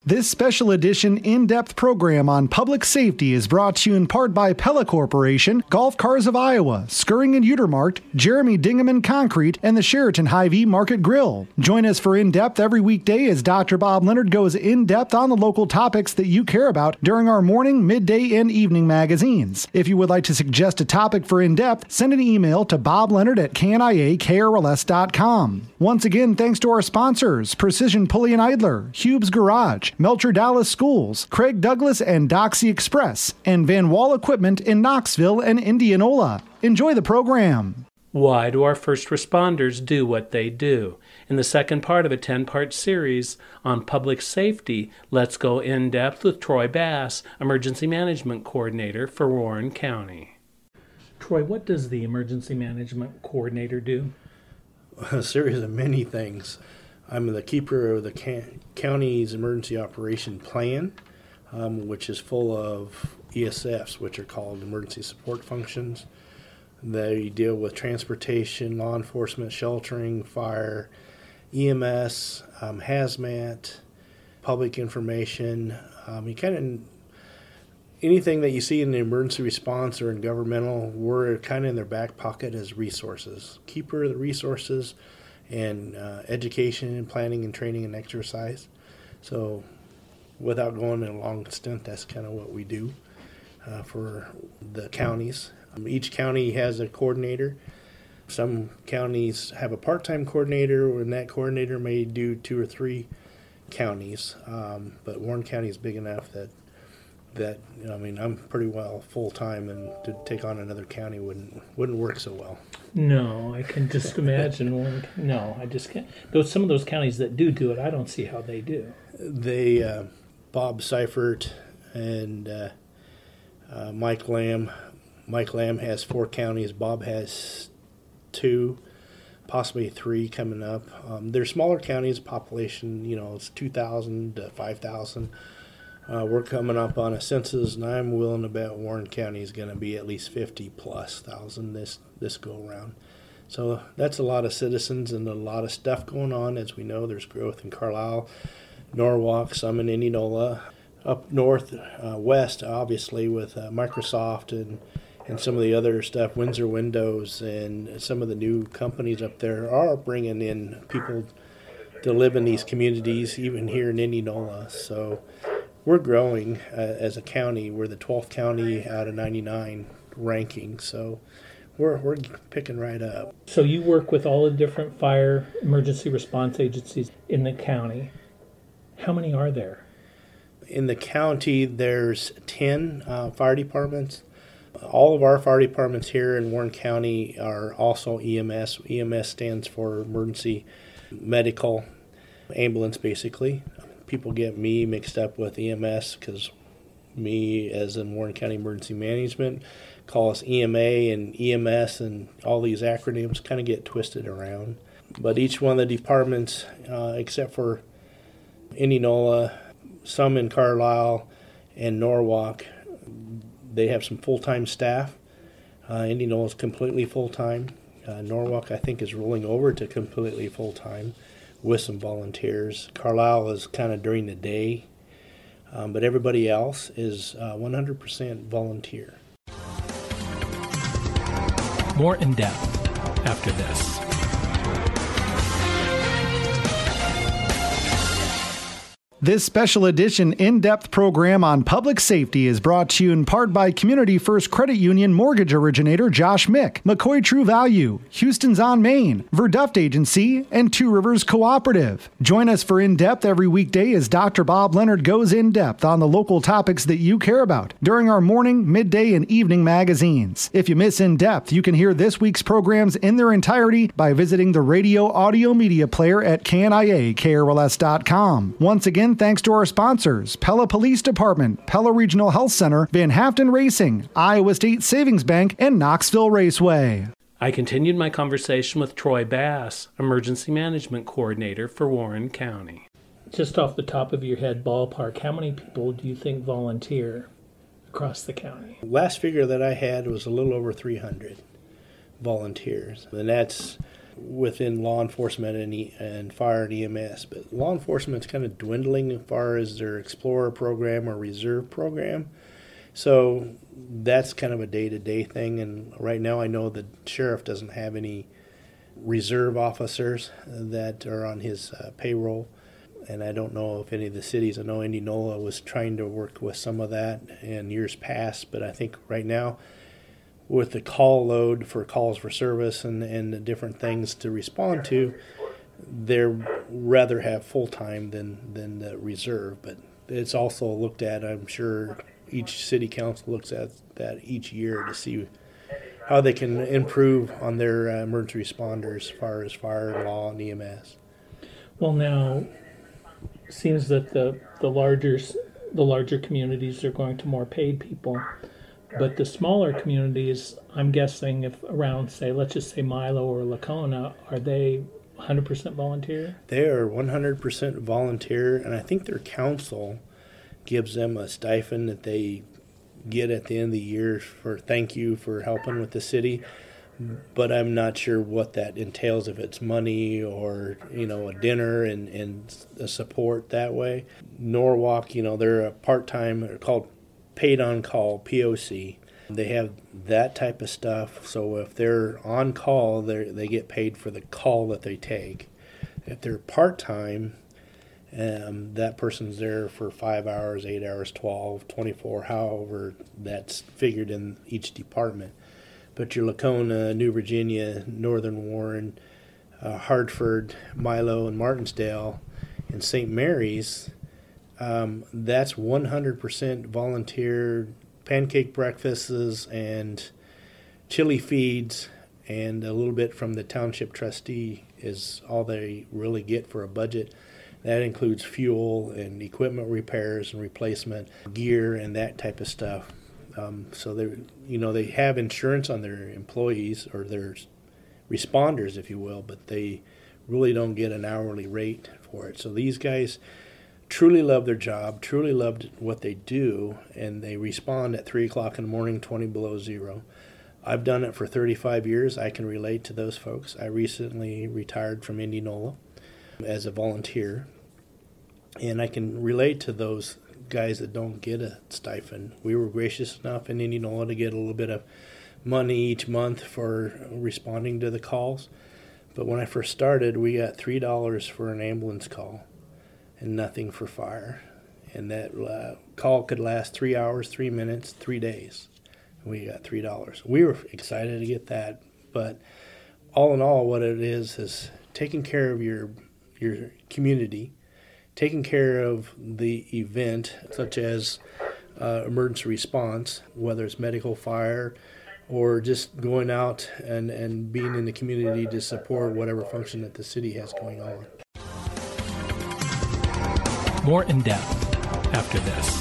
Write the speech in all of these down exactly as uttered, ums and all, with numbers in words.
This special edition in-depth program on public safety is brought to you in part by Pella Corporation, Golf Cars of Iowa, Skirring and Utermark, Jeremy Dingaman Concrete, and the Sheraton Hy-Vee Market Grill. Join us for In-Depth every weekday as Doctor Bob Leonard goes in-depth on the local topics that you care about during our morning, midday, and evening magazines. If you would like to suggest a topic for In-Depth, send an email to bob leonard at k n i a k r l s dot com. Once again, thanks to our sponsors, Precision Pulley and Idler, Hube's Garage, Melcher Dallas Schools, Craig Douglas and Doxy Express, and Van Wall Equipment in Knoxville and Indianola. Enjoy the program. Why do our first responders do what they do? In the second part of a ten-part series on public safety, let's go in-depth with Troy Bass, Emergency Management Coordinator for Warren County. Troy, what does the Emergency Management Coordinator do? A series of many things. I'm the keeper of the can- county's emergency operation plan, um, which is full of E S Fs, which are called emergency support functions. They deal with transportation, law enforcement, sheltering, fire, E M S, um, hazmat, public information. Um, you kind of anything that you see in the emergency response or in governmental, we're kind of in their back pocket as resources. Keeper of the resources. And uh, education and planning and training and exercise. So without going in a long stint, that's kind of what we do uh, for the counties. Um, each county has a coordinator. Some counties have a part-time coordinator, and that coordinator may do two or three counties. Um, but Warren County is big enough that, that you know, I mean, I'm pretty well full-time, and to take on another county wouldn't wouldn't work so well. No, I can just imagine one. No, I just can't. Those some of those counties that do do it, I don't see how they do. They, uh, Bob Seifert and uh, uh, Mike Lamb. Mike Lamb has four counties. Bob has two, possibly three coming up. Um, they're smaller counties. Population, you know, it's two thousand to five thousand. Uh, we're coming up on a census, and I'm willing to bet Warren County is going to be at least fifty plus thousand this this go around. So that's a lot of citizens and a lot of stuff going on. As we know, there's growth in Carlisle, Norwalk, some in Indianola, up north, uh, west, obviously with uh, Microsoft and and some of the other stuff, Windsor Windows, and some of the new companies up there are bringing in people to live in these communities, even here in Indianola. So we're growing uh, as a county. We're the twelfth county out of ninety-nine ranking, so we're we're picking right up. So you work with all the different fire emergency response agencies in the county. How many are there? In the county, there's ten uh, fire departments. All of our fire departments here in Warren County are also E M S. E M S stands for Emergency Medical Ambulance, basically. People get me mixed up with E M S because me, as in Warren County Emergency Management, call us E M A and E M S, and all these acronyms kind of get twisted around. But each one of the departments, uh, except for Indianola, some in Carlisle, and Norwalk, they have some full-time staff. Uh, Indianola is completely full-time. Uh, Norwalk, I think, is rolling over to completely full-time with some volunteers. Carlisle is kind of during the day, um, but everybody else is uh, one hundred percent volunteer. More in depth after this. This special edition in-depth program on public safety is brought to you in part by Community First Credit Union mortgage originator Josh Mick, McCoy True Value, Houston's on Main, Verduft Agency, and Two Rivers Cooperative. Join us for In-Depth every weekday as Doctor Bob Leonard goes in-depth on the local topics that you care about during our morning, midday, and evening magazines. If you miss In-Depth, you can hear this week's programs in their entirety by visiting the radio audio media player at k n i a k r l s dot com. Once again, thanks to our sponsors, Pella Police Department, Pella Regional Health Center, Van Haften Racing, Iowa State Savings Bank, and Knoxville Raceway. I continued my conversation with Troy Bass, Emergency Management Coordinator for Warren County. Just off the top of your head, ballpark, how many people do you think volunteer across the county? Last figure that I had was a little over three hundred volunteers, and that's within law enforcement and, e- and fire and E M S. But law enforcement's kind of dwindling as far as their Explorer program or Reserve program. So that's kind of a day-to-day thing. And right now I know the sheriff doesn't have any reserve officers that are on his uh, payroll. And I don't know if any of the cities, I know Indianola was trying to work with some of that in years past, but I think right now with the call load for calls for service and, and the different things to respond to, they'd rather have full-time than, than the reserve. But it's also looked at, I'm sure each city council looks at that each year to see how they can improve on their uh, emergency responders as far as fire, law, and E M S. Well, now seems that the the larger the larger communities are going to more paid people, but the smaller communities, I'm guessing, if around, say, let's just say Milo or Lacona, are they one hundred percent volunteer? They are one hundred percent volunteer, and I think their council gives them a stipend that they get at the end of the year for thank you for helping with the city. But I'm not sure what that entails, if it's money or, you know, a dinner and, and a support that way. Norwalk, you know, they're a part-time, they're called paid on call, P O C. They have that type of stuff. So if they're on call, they they get paid for the call that they take. If they're part-time, um, that person's there for five hours, eight hours, twelve, twenty-four, however that's figured in each department. But your Lacona, New Virginia, Northern Warren, uh, Hartford, Milo, and Martinsdale, and Saint Mary's, um, that's one hundred percent volunteer, pancake breakfasts and chili feeds, and a little bit from the township trustee is all they really get for a budget. That includes fuel and equipment repairs and replacement, gear, and that type of stuff. Um, so they, you know, they have insurance on their employees or their responders, if you will, but they really don't get an hourly rate for it. So these guys truly love their job, truly love what they do, and they respond at three o'clock in the morning, twenty below zero. I've done it for thirty-five years. I can relate to those folks. I recently retired from Indianola as a volunteer, and I can relate to those guys that don't get a stipend. We were gracious enough in Indianola to get a little bit of money each month for responding to the calls. But when I first started, we got three dollars for an ambulance call and nothing for fire. And that uh, call could last three hours, three minutes, three days. And we got three dollars. We were excited to get that. But all in all, what it is is taking care of your your community, taking care of the event, such as uh, emergency response, whether it's medical, fire, or just going out and, and being in the community to support whatever function that the city has going on. More in depth after this.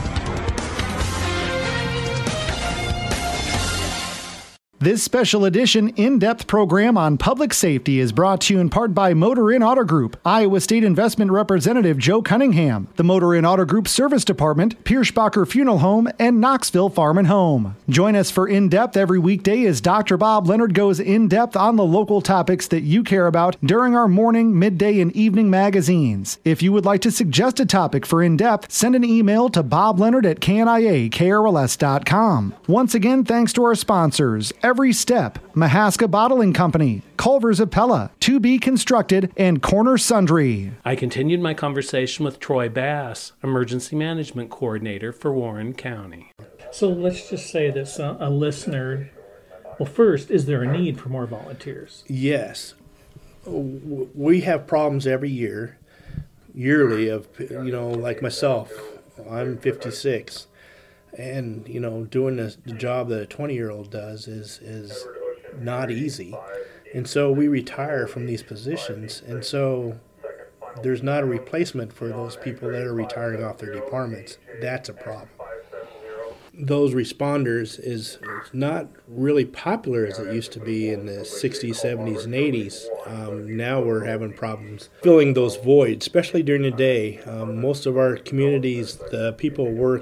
This special edition in-depth program on public safety is brought to you in part by Motor Inn Auto Group, Iowa State Investment Representative Joe Cunningham, the Motor Inn Auto Group Service Department, Pierschbacher Funeral Home, and Knoxville Farm and Home. Join us for In-Depth every weekday as Doctor Bob Leonard goes in-depth on the local topics that you care about during our morning, midday, and evening magazines. If you would like to suggest a topic for In-Depth, send an email to bob leonard at k n i a k r l s dot com. Once again, thanks to our sponsors, Every Step, Mahaska Bottling Company, Culver's of Pella, To Be Constructed, and Corner Sundry. I continued my conversation with Troy Bass, Emergency Management Coordinator for Warren County. So let's just say that a, a listener, well, first, is there a need for more volunteers? Yes. We have problems every year, yearly, of, you know, like myself, I'm fifty-six. And, you know, doing the, the job that a twenty-year-old does is is not easy. And so we retire from these positions. And so there's not a replacement for those people that are retiring off their departments. That's a problem. Those responders is not really popular as it used to be in the sixties, seventies, and eighties. Um, now we're having problems filling those voids, especially during the day. Um, most of our communities, the people work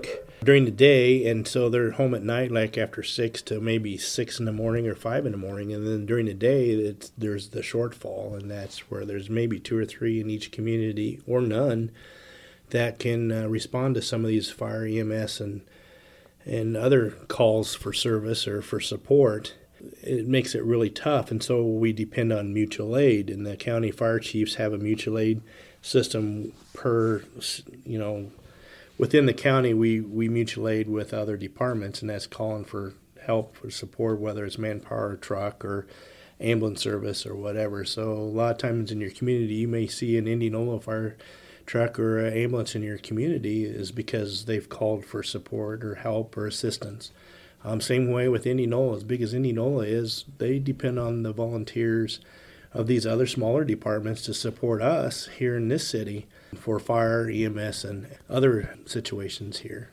during the day, and so they're home at night, like after six to maybe six in the morning or five in the morning, and then during the day, it's, there's the shortfall, and that's where there's maybe two or three in each community, or none, that can uh, respond to some of these fire, E M S, and and other calls for service or for support. It makes it really tough, and so we depend on mutual aid, and the county fire chiefs have a mutual aid system per, you know, within the county, we, we mutual aid with other departments, and that's calling for help, for support, whether it's manpower, truck, or ambulance service, or whatever. So a lot of times in your community, you may see an Indianola fire truck or an ambulance in your community is because they've called for support or help or assistance. Um, same way with Indianola. As big as Indianola is, they depend on the volunteers of these other smaller departments to support us here in this city for fire, E M S, and other situations here.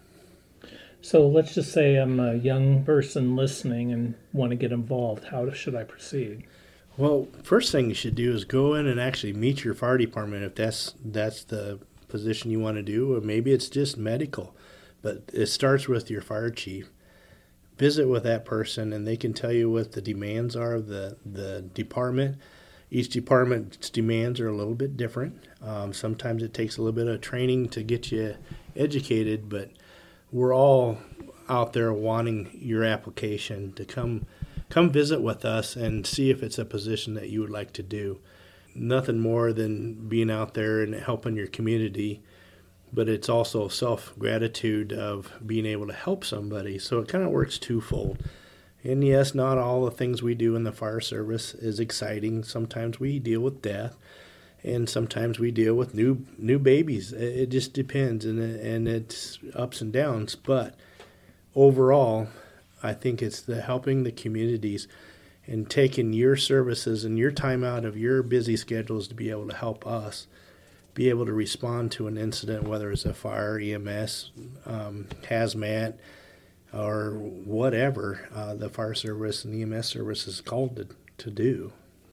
So let's just say I'm a young person listening and want to get involved. How should I proceed? Well, first thing you should do is go in and actually meet your fire department if that's that's the position you want to do, or maybe it's just medical. But it starts with your fire chief. Visit with that person, and they can tell you what the demands are of the, the department. Each department's demands are a little bit different. Um, sometimes it takes a little bit of training to get you educated, but we're all out there wanting your application to come come visit with us and see if it's a position that you would like to do. Nothing more than being out there and helping your community, but it's also self-gratitude of being able to help somebody. So it kind of works twofold. And yes, not all the things we do in the fire service is exciting. Sometimes we deal with death, and sometimes we deal with new new babies. It just depends, and and it's ups and downs. But overall, I think it's the helping the communities and taking your services and your time out of your busy schedules to be able to help us be able to respond to an incident, whether it's a fire, E M S, um, hazmat, or whatever uh, the fire service and E M S service is called to, to do.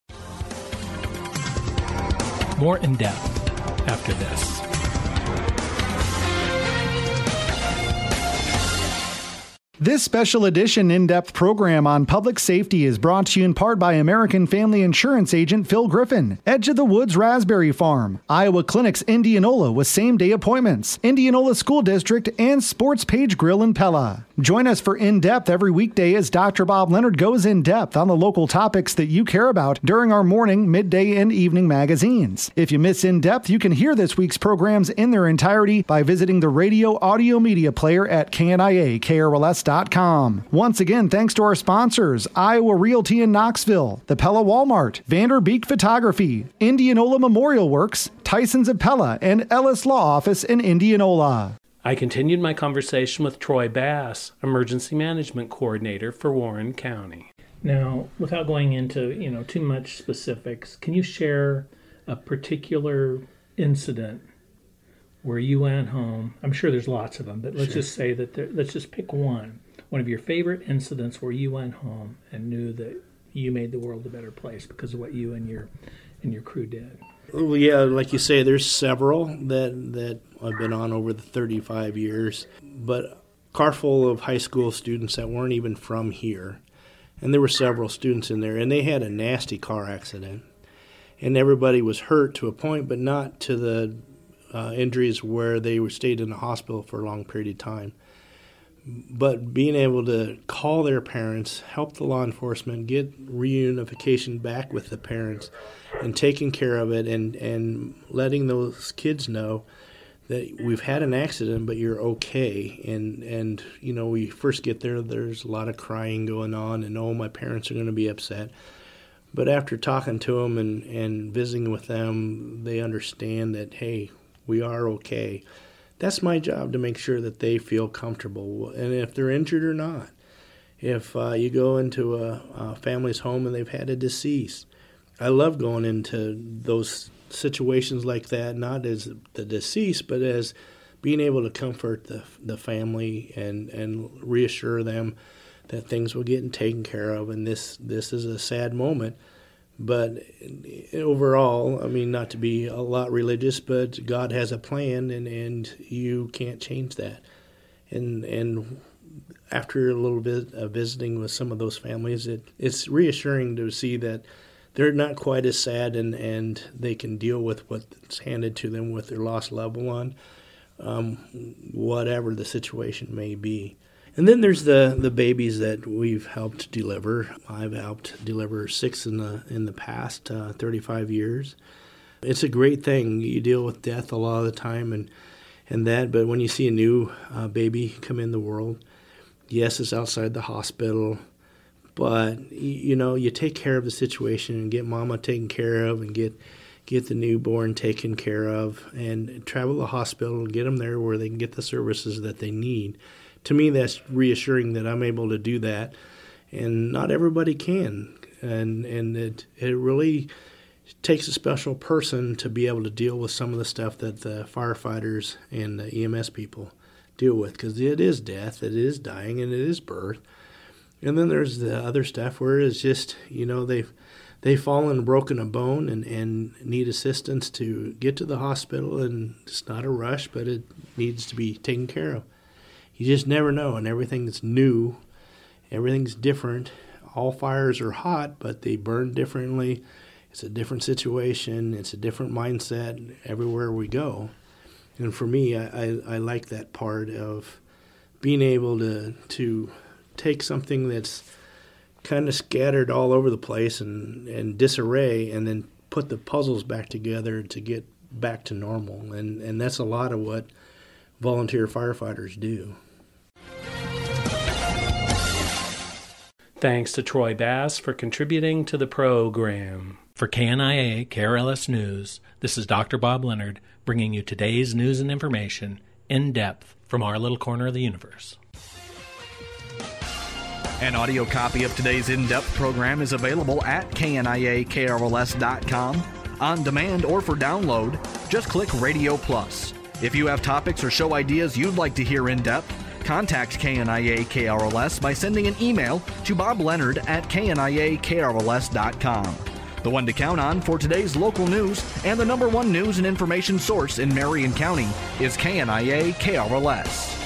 More in depth after this. This special edition in-depth program on public safety is brought to you in part by American Family Insurance agent Phil Griffin, Edge of the Woods Raspberry Farm, Iowa Clinics Indianola with same-day appointments, Indianola School District, and Sports Page Grill in Pella. Join us for In-Depth every weekday as Doctor Bob Leonard goes in-depth on the local topics that you care about during our morning, midday, and evening magazines. If you miss In-Depth, you can hear this week's programs in their entirety by visiting the radio audio media player at K N I A K R L S dot com. Once again, thanks to our sponsors, Iowa Realty in Knoxville, the Pella Walmart, Vanderbeek Photography, Indianola Memorial Works, Tyson's of Pella, and Ellis Law Office in Indianola. I continued my conversation with Troy Bass, Emergency Management Coordinator for Warren County. Now, without going into, you know, too much specifics, can you share a particular incident where you went home? I'm sure there's lots of them, but let's Sure. just say that there, let's just pick one. One of your favorite incidents where you went home and knew that you made the world a better place because of what you and your and your crew did. Well, yeah, like you say, there's several that that I've been on over the thirty-five years, but a car full of high school students that weren't even from here, and there were several students in there, and they had a nasty car accident, and everybody was hurt to a point, but not to the uh, injuries where they were stayed in the hospital for a long period of time. But being able to call their parents, help the law enforcement, get reunification back with the parents, and taking care of it, and, and letting those kids know that we've had an accident, but you're okay. And, and you know, we first get there, there's a lot of crying going on, and, oh, my parents are going to be upset. But after talking to them and, and visiting with them, they understand that, hey, we are okay. That's my job, to make sure that they feel comfortable, and if they're injured or not. If uh, you go into a, a family's home and they've had a deceased, I love going into those situations like that, not as the deceased, but as being able to comfort the the family and, and reassure them that things will get taken care of, and this, this is a sad moment. But overall, I mean, not to be a lot religious, but God has a plan, and, and you can't change that. And and after a little bit of visiting with some of those families, it, it's reassuring to see that they're not quite as sad, and, and they can deal with what's handed to them with their lost loved one, um, whatever the situation may be. And then there's the, the babies that we've helped deliver. I've helped deliver six in the in the past uh, thirty-five years. It's a great thing. You deal with death a lot of the time and, and that, but when you see a new uh, baby come in the world, yes, it's outside the hospital, but, you know, you take care of the situation and get mama taken care of and get get the newborn taken care of and travel to the hospital and get them there where they can get the services that they need. To me, that's reassuring that I'm able to do that, and not everybody can. And and it it really takes a special person to be able to deal with some of the stuff that the firefighters and the E M S people deal with, because it is death, it is dying, and it is birth. And then there's the other stuff where it's just, you know, they've they've fallen and broken a bone and, and need assistance to get to the hospital, and it's not a rush, but it needs to be taken care of. You just never know, and everything's new, everything's different. All fires are hot, but they burn differently. It's a different situation. It's a different mindset everywhere we go. And for me, I, I, I like that part of being able to to take something that's kind of scattered all over the place and, and disarray, and then put the puzzles back together to get back to normal. And, and that's a lot of what volunteer firefighters do. Thanks to Troy Bass for contributing to the program. For K N I A K R L S News, this is Doctor Bob Leonard bringing you today's news and information in depth from our little corner of the universe. An audio copy of today's in-depth program is available at K N I A K R L S dot com, on demand or for download. Just click Radio Plus. If you have topics or show ideas you'd like to hear in depth, contact K N I A K R L S by sending an email to Bob Leonard at K N I A K R L S dot com. The one to count on for today's local news and the number one news and information source in Marion County is K N I A K R L S.